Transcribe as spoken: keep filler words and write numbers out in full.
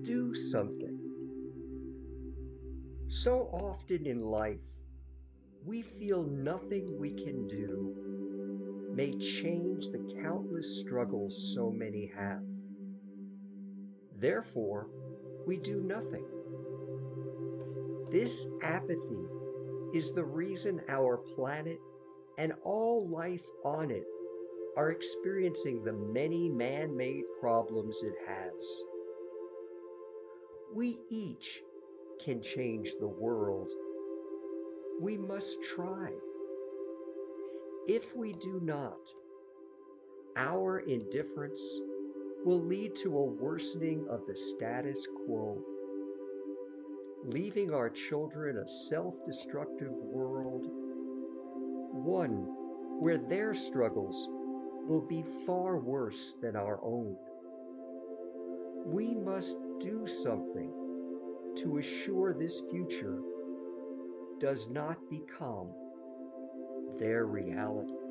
do something. So often in life, we feel nothing we can do may change the countless struggles so many have. Therefore, we do nothing. This apathy is the reason our planet and all life on it are experiencing the many man-made problems it has. We each can change the world. We must try. If we do not, our indifference will lead to a worsening of the status quo, leaving our children a self-destructive world, one where their struggles will be far worse than our own. We must do something to assure this future does not become their reality.